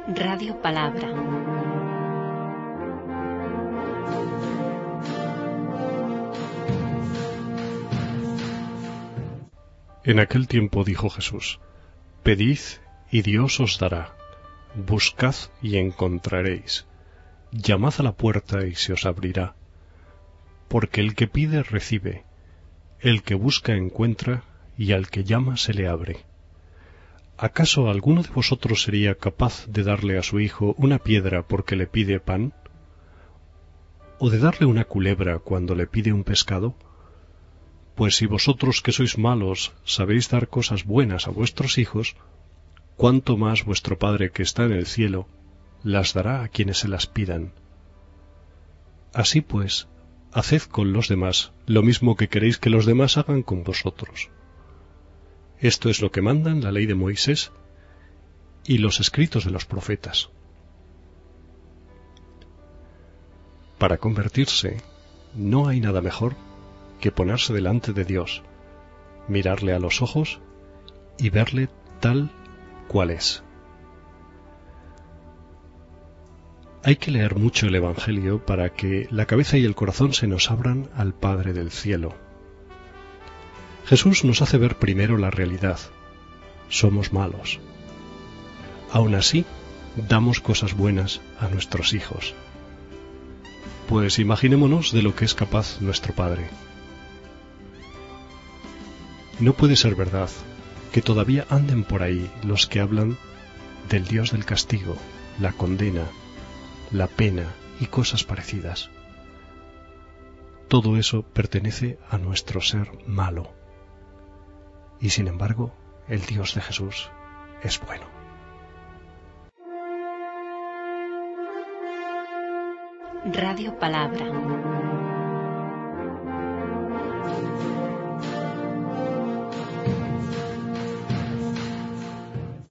Radio Palabra. En aquel tiempo dijo Jesús: Pedid y Dios os dará, buscad y encontraréis, llamad a la puerta y se os abrirá. Porque el que pide recibe, el que busca encuentra, y al que llama se le abre. ¿Acaso alguno de vosotros sería capaz de darle a su hijo una piedra porque le pide pan? ¿O de darle una culebra cuando le pide un pescado? Pues si vosotros que sois malos sabéis dar cosas buenas a vuestros hijos, ¿cuánto más vuestro Padre que está en el cielo las dará a quienes se las pidan? Así pues, haced con los demás lo mismo que queréis que los demás hagan con vosotros. Esto es lo que mandan la ley de Moisés y los escritos de los profetas. Para convertirse, no hay nada mejor que ponerse delante de Dios, mirarle a los ojos y verle tal cual es. Hay que leer mucho el Evangelio para que la cabeza y el corazón se nos abran al Padre del cielo. Jesús nos hace ver primero la realidad. Somos malos. Aún así, damos cosas buenas a nuestros hijos. Pues imaginémonos de lo que es capaz nuestro Padre. No puede ser verdad que todavía anden por ahí los que hablan del Dios del castigo, la condena, la pena y cosas parecidas. Todo eso pertenece a nuestro ser malo. Y sin embargo, el Dios de Jesús es bueno. Radio Palabra.